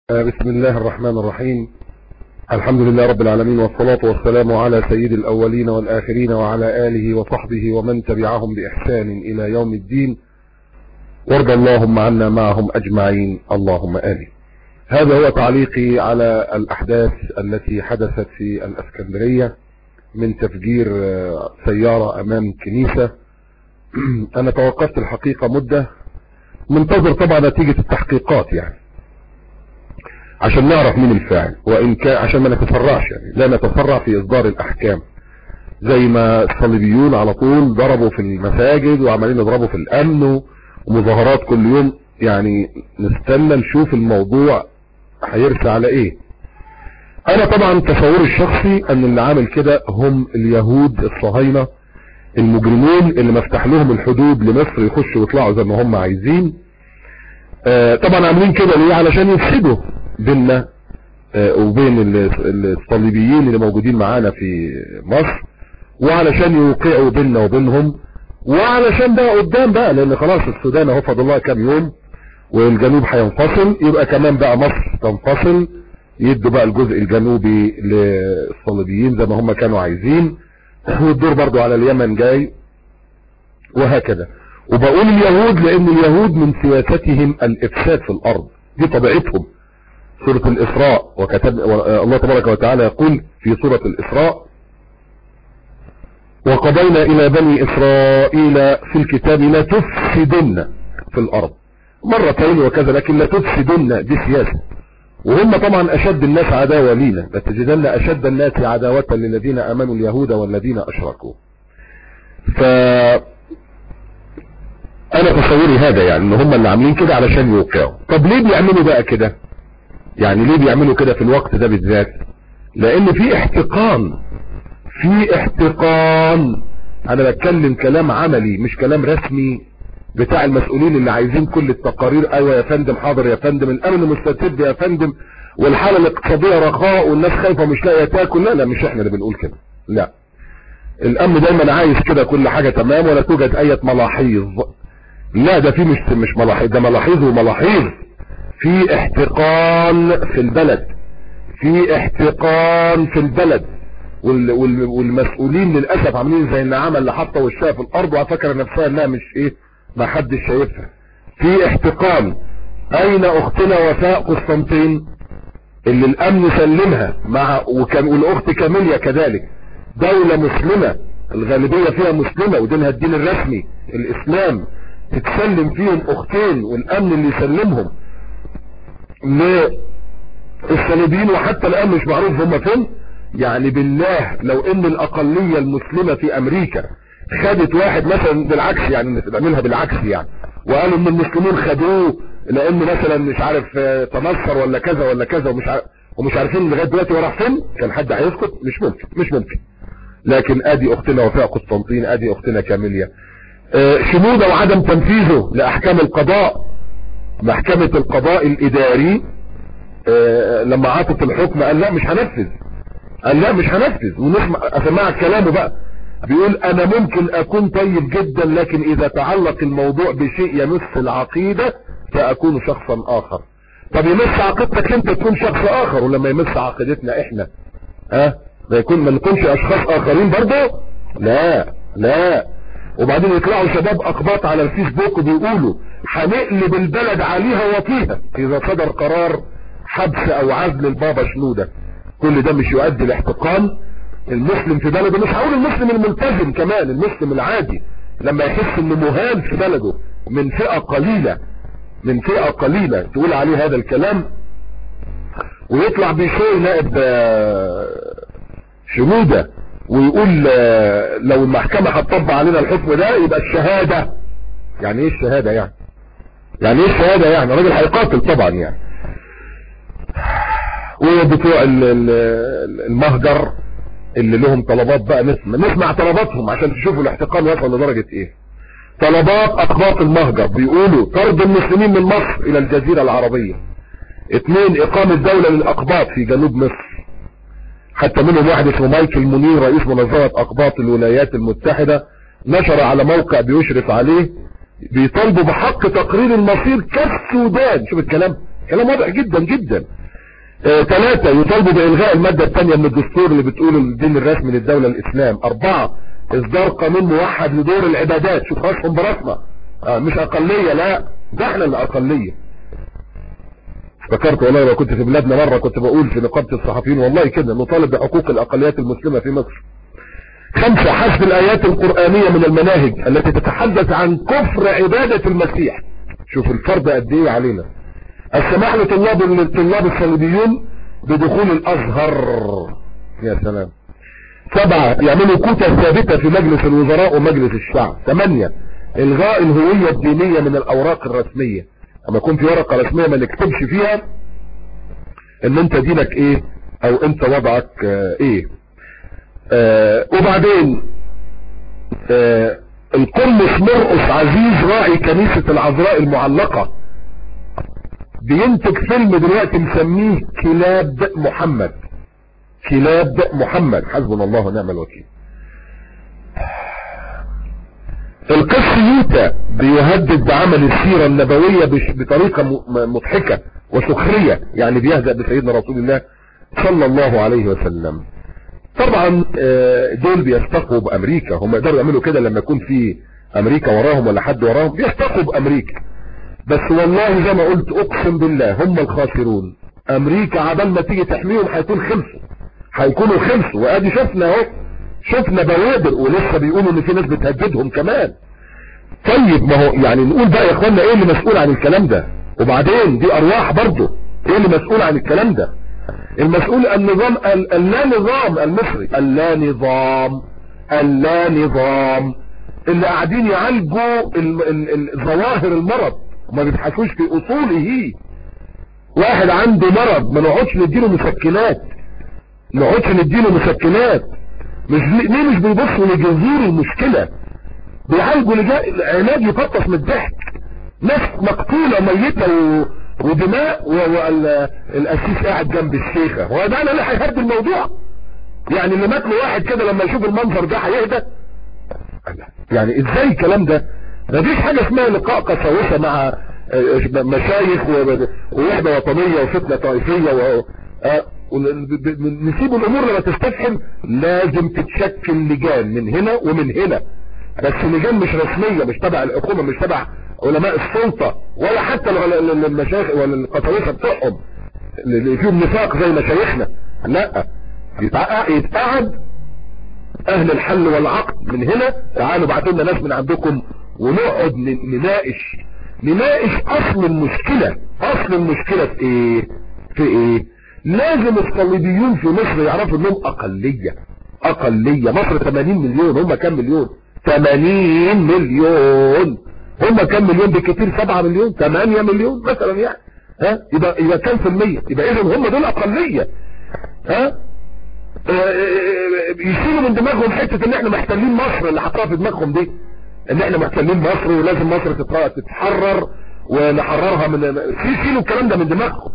بسم الله الرحمن الرحيم. الحمد لله رب العالمين، والصلاة والسلام على سيد الأولين والآخرين وعلى آله وصحبه ومن تبعهم بإحسان إلى يوم الدين، وارض اللهم عنا معهم أجمعين، اللهم آمين. هذا هو تعليقي على الأحداث التي حدثت في الإسكندرية من تفجير سيارة أمام كنيسة. أنا توقفت الحقيقة مدة، منتظر طبعا نتيجة التحقيقات يعني عشان نعرف مين الفاعل، وإن كان عشان ما نتسرعش يعني لا نتسرع في إصدار الأحكام، زي ما الصليبيون على طول ضربوا في المساجد وعمالين يضربوا في الأمن ومظاهرات كل يوم. يعني نستنى نشوف الموضوع هيرسى على إيه. أنا طبعا تصوري الشخصي أن اللي عامل كده هم اليهود الصهاينة المجرمين اللي مفتح لهم الحدود لمصر يخشوا ويطلعوا زي ما هم عايزين. طبعا عاملين كده ليه؟ علشان يفسدوا بيننا وبين الصليبيين اللي موجودين معانا في مصر، وعلشان يوقعوا بيننا وبينهم، وعلشان بقى قدام بقى، لان خلاص السودان اهو فاضل لها كام يوم والجنوب هينفصل، يبقى كمان بقى مصر تنفصل، يدوا بقى الجزء الجنوبي للصليبيين زي ما هم كانوا عايزين، والدور برضو على اليمن جاي، وهكذا. وبقول اليهود لان اليهود من سياستهم الافساد في الارض، دي طبيعتهم. سورة الإسراء وكتب الله تبارك وتعالى يقول في سورة الإسراء: وقضينا إلى بني إسرائيل في الكتاب لا تفسدن في الأرض مرتين وكذا، لكن لا تفسدن دي سياسة. وهم طبعا أشد الناس عداوة لينا، لتجدن أشد الناس عداوة للذين آمنوا اليهود والذين أشركوا. أنا تصوري هذا يعني إن هم اللي عاملين كده علشان يوقعوا. طب ليه بيعملوا بقى كده؟ يعني ليه بيعملوا كده في الوقت ده بالذات؟ لان في احتقان. انا بتكلم كلام عملي مش كلام رسمي بتاع المسؤولين اللي عايزين كل التقارير. ايوه يا فندم، حاضر يا فندم، الامن مستتب يا فندم، والحالة الاقتصادية رخاء والناس خايفة ومش لاقيه تاكل. لا مش احنا اللي بنقول كده، لا. الامن دايما عايز كده كل حاجة تمام ولا توجد اي ملاحظ. لا ده في مش ملاحظ، ده ملاحظ وملاحظ. في احتقان في البلد، والمسؤولين للأسف عاملين زي النعامة اللي حاطه وشها في الارض وفاكره نفسها انها مش ما حدش شايفها. في احتقان. اين اختنا وفاء قسطنطين اللي الامن سلمها والاخت كاميليا كذلك، دولة مسلمة الغالبية فيها مسلمة ودينها الدين الرسمي الاسلام، تتسلم فيهم اختين والامن اللي يسلمهم للصليبيين، وحتى الان مش معروف هم فين. يعني بالله لو ان الاقلية المسلمة في امريكا خدت واحد مثلا بالعكس، يعني نعملها بالعكس يعني، وقالوا ان المسلمين خدوه لان مثلا مش عارف تنصر ولا كذا ولا كذا ومش عارفين لغاية دلوقتي هو راح فين، كان حد هيسكت؟ مش ممكن. لكن ادي اختنا وفاء قسطنطين، ادي اختنا كاميليا. شموده وعدم تنفيذه لاحكام القضاء، محكمة القضاء الاداري لما عطت الحكم قال لا مش هنفذ. ونسمع اسمعك كلامه بقى، بيقول انا ممكن اكون طيب جدا، لكن اذا تعلق الموضوع بشيء يمس العقيدة فاكون شخصا اخر. طب يمس عقيدتك انت تكون شخص اخر، ولما يمس عقيدتنا احنا ما نكونش اشخاص اخرين برضه؟ لا. وبعدين يطلعوا شباب اقباط على الفيسبوك وبيقولوا هنقلب البلد عليها وفيها اذا صدر قرار حبس او عزل البابا شنودة. كل ده مش يؤدي لاحتقان المسلم في بلده؟ مش هقول المسلم الملتزم، كمان المسلم العادي لما يحس انه مهان في بلده من فئة قليلة تقول عليه هذا الكلام، ويطلع بشيء نائب شنودة ويقول لو المحكمة هتطبق علينا الحكم ده يبقى الشهادة. يعني ايه الشهادة يعني راجل هيقاتل طبعا يعني. وبتوع المهجر اللي لهم طلبات بقى، نسمع طلباتهم عشان تشوفوا الاحتقان وصل لدرجة ايه. طلبات اقباط المهجر بيقولوا طرد المسلمين من مصر الى الجزيرة العربية. 2 اقامة دولة للاقباط في جنوب مصر. حتى منهم واحد اسمه مايكل منير رئيس منظمة اقباط الولايات المتحدة نشر على موقع بيشرف عليه بيطالبوا بحق تقرير المصير كالسودان. شوف الكلام، كلام واضح جدا جدا. 3 يطالبوا بإلغاء المادة الثانية من الدستور اللي بتقول الدين الرسمي للدولة الإسلام. 4 إصدار قانون موحد لدور العبادات. شوف راسهم براسنا، مش أقلية، لا ده احنا اللي أقلية. افتكرت والله لو كنت في بلادنا مرة كنت بقول في نقابة الصحفيين والله كده نطالب بحقوق الأقليات المسلمة في مصر. 5 حذف الآيات القرآنية من المناهج التي تتحدث عن كفر عبادة المسيح. شوف الفرض قد ايه علينا. السماح للطلاب الصليبيون بدخول الازهر. يا سلام. 7 يعملوا كوتا ثابتة في مجلس الوزراء ومجلس الشعب. 8 الغاء الهوية الدينية من الاوراق الرسمية. اما يكون في ورقة رسمية ما نكتبش فيها ان انت دينك ايه او انت وضعك ايه. وبعدين القمص مرقس عزيز راعي كنيسة العذراء المعلقة بينتج فيلم دلوقتي مسميه كلاب محمد. كلاب محمد، حسبنا الله ونعم الوكيل. القس يوتا بيهدد بعمل السيرة النبوية بطريقة مضحكة وسخرية، يعني بيهزأ بسيدنا رسول الله صلى الله عليه وسلم. طبعا دول بيستقوا بامريكا، هم يقدروا يعملوا كده لما يكون في امريكا وراهم ولا حد وراهم، بيستقوا بامريكا. بس والله زي ما قلت اقسم بالله هم الخاسرون. امريكا عبال ما تيجي تحميهم هيكونوا خلصوا. وادي شفنا اهو، شفنا بوادر ولسه بيقولوا ان في ناس بتهددهم كمان. طيب ما هو يعني نقول بقى يا اخوانا ايه اللي مسؤول عن الكلام ده؟ وبعدين دي ارواح برضه، ايه اللي مسؤول عن الكلام ده؟ المسؤول النظام اللا نظام المصري، اللا نظام اللي قاعدين يعالجوا ظواهر المرض وما بيبحثوش في اصوله. واحد عنده مرض ما نقعدش نديله مسكنات، ليه مش بيبصوا لجذور المشكلة؟ بيعالجوا علاج يفطس من الضحك. ناس مقتولة ميتة ودماء والاسيس قاعد جنب الشيخة. هو ده اللي هيهدي الموضوع؟ يعني اللي مات له واحد كده لما يشوف المنظر ده هيهدى؟ يعني ازاي الكلام ده؟ مفيش حاجة اسمها لقاء قساوسة مع مشايخ ووحدة وطنية وفتنة طائفية نسيب الامور لما تستفحم. لازم تتشكل لجان من هنا ومن هنا، بس لجان مش رسمية، مش تبع الحكومة، مش تبع علماء السلطة ولا حتى المشايخ ولا القساوسة بتوعهم اللي فيهم نفاق زي مشايخنا. لا، يتقعد اهل الحل والعقد من هنا، تعالوا بعتوا لنا ناس من عندكم ونقعد نناقش اصل المشكلة في ايه. لازم الصليبيون في مصر يعرفوا انهم اقلية. مصر 80 مليون، هم كام مليون؟ 80 مليون. هم كام مليون؟ بكتير 7 مليون 8 مليون مثلا يعني. يبقى كام في المية؟ يبقى اذا هم دول اقلية. يشيلوا من دماغهم حتة ان احنا محتلين مصر، اللي حطها في دماغهم دي ان احنا محتلين مصر ولازم مصر تتحرر ونحررها من. شيلوا الكلام ده من دماغكم،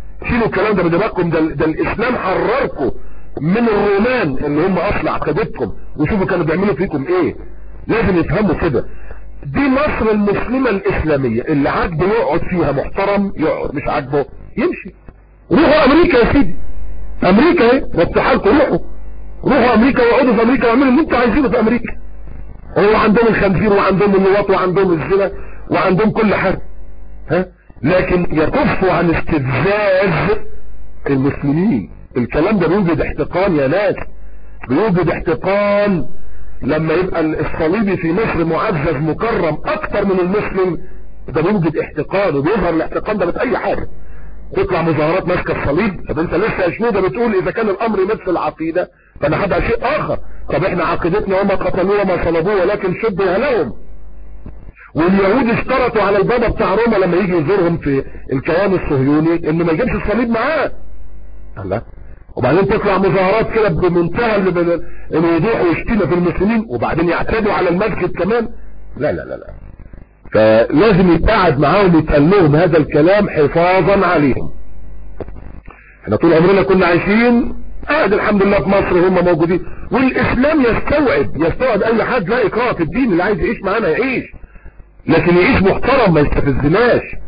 ده الاسلام حرركم من الرومان اللي هم اصل عقيدتكم، وشوفوا كانوا بيعملوا فيكم ايه. لازم يفهموا كده. دي مصر المسلمة الاسلامية، اللي عاجبه يقعد فيها محترم يقعد، مش عاجبه يمشي. روحوا امريكا يا سيدي، امريكا اهي وابتحالكم، روحوا امريكا واقعدوا في امريكا واعملوا اللي انتوا عايزينه في امريكا. هو عندهم الخنزير وعندهم اللواط وعندهم الزنا وعندهم كل حاجة، لكن يكفوا عن استفزاز المسلمين. الكلام ده بيوجد احتقان يا ناس، بيوجد احتقان لما يبقى الصليبي في مصر معزز مكرم اكتر من المسلم. ده بيوجد احتقان، وبيظهر الاحتقان ده بأي حاجة. تطلع مظاهرات ماسكه الصليب. طب انت لسه يا شنودة بتقول اذا كان الامر مثل العقيدة فانا هبقى شيء اخر. طب احنا عقيدتنا وما قتلوه وما صلبوه ولكن شبه لهم. واليهود اشترطوا على البابا بتاع روما لما يجي يزورهم في الكيان الصهيوني انه ما يجيبش الصليب معاه. الله. وبعدين تطلع مظاهرات كده بمنتهى الوضوح ويشتموا في المسلمين، وبعدين يعتدوا على المسجد كمان. لا، فلازم يتقعد معاهم يتقال لهم هذا الكلام حفاظا عليهم. احنا طول عمرنا كنا عايشين قاعد الحمد لله في مصر، هم موجودين، والاسلام يستوعب اي حد، لا اكراه في الدين، اللي عايز يعيش معانا يعيش، لكن يعيش محترم ما يستفزناش.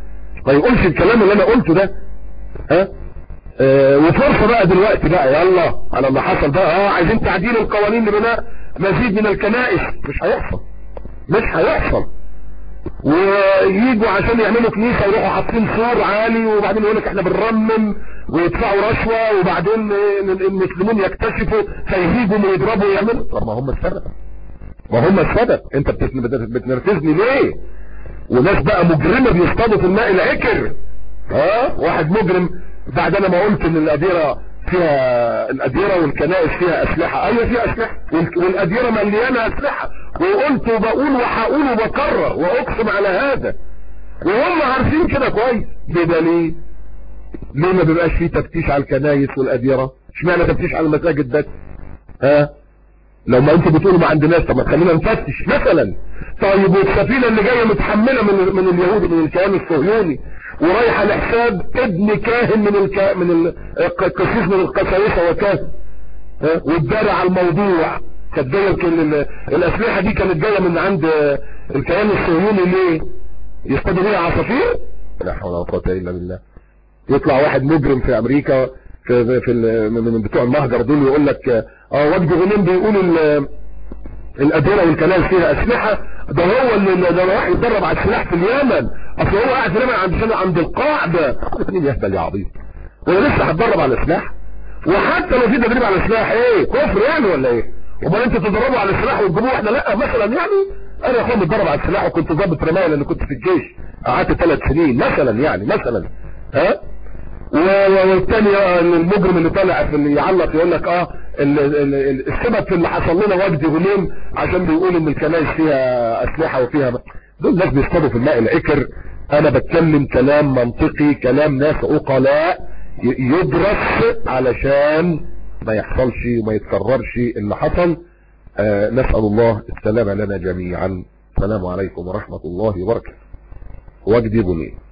ما يقولش الكلام اللي انا قلته ده. ها وفرصة بقى دلوقتي بقى يلا على اللي حصل بقى، عايزين تعديل القوانين لبناء مزيد من الكنائس. مش هيحصل، مش هيحصل. وييجوا عشان يعملوا كنيسة يروحوا حاطين سور عالي، وبعدين يقول لك احنا بنرمم ويدفعوا رشوة، وبعدين المسلمين يكتشفوا فيهيجوا ويضربوا ويعملوا. طب ما هم السبب، ما هم السبب. انت بتنرفزني ليه؟ وناس بقى مجرمة بيصطادوا في الماء العكر. واحد مجرم بعد انا ما قلت ان الاديرة فيها، الاديرة والكنائس فيها اسلحة. ايوه فيها اسلحة، والاديرة مليانة اسلحة، وقلت وبقول وهقول وبكرر واقسم على هذا، وهم عارفين كده كويس. بدليل ليه ما بيبقاش فيه تفتيش على الكنائس والاديرة؟ اشمعنى تفتيش على المساجد بس؟ لو ما انتوا بتقولوا ما عندناش، طب ما تخلينا نفتش مثلا. طيب والسفينة اللي جاية متحملة من اليهود، من الكيان الصهيوني، ورايحة لحساب ابن كاهن من القسيس من القساوسة وكاهن، والدار على الموضوع. كانت جاية الاسلحة دي كانت جاية من عند الكيان الصهيوني. ليه؟ يصطادوا بيها عصافير؟ لا حول ولا قوة الا بالله. يطلع واحد مجرم في امريكا من بتوع المهجر دول يقول لك وجدي غنيم بيقول الاديرة والكنائس فيها اسلحة. ده هو اللي راح يتدرب على السلاح في اليمن. اصل هو قاعد في اليمن عند القاعدة. مين يهبل يا عبيط؟ ولا لسه هتدرب على السلاح؟ وحتى لو في تدريب على السلاح ايه كفر يعني ولا ايه؟ امال انت تدربوا على السلاح وتجيبوه احنا لا مثلا يعني؟ انا يا اخويا متدرب على السلاح وكنت ضابط رماية لان كنت في الجيش، قعدت 3 سنين مثلا يعني مثلا. والثاني المجرم اللي طالع في اللي يعلق يقول لك السبب في اللي حصل لنا وجدي غنيم عشان بيقول ان الكنائس فيها اسلحه وفيها دول ناس بيصطادوا في الماء العكر. انا بتكلم كلام منطقي، كلام ناس عقلاء يدرس علشان ما يحصلش وما يتكررش اللي حصل. نسأل الله السلامة لنا جميعا. السلام عليكم ورحمة الله وبركاته. وجدي غنيم.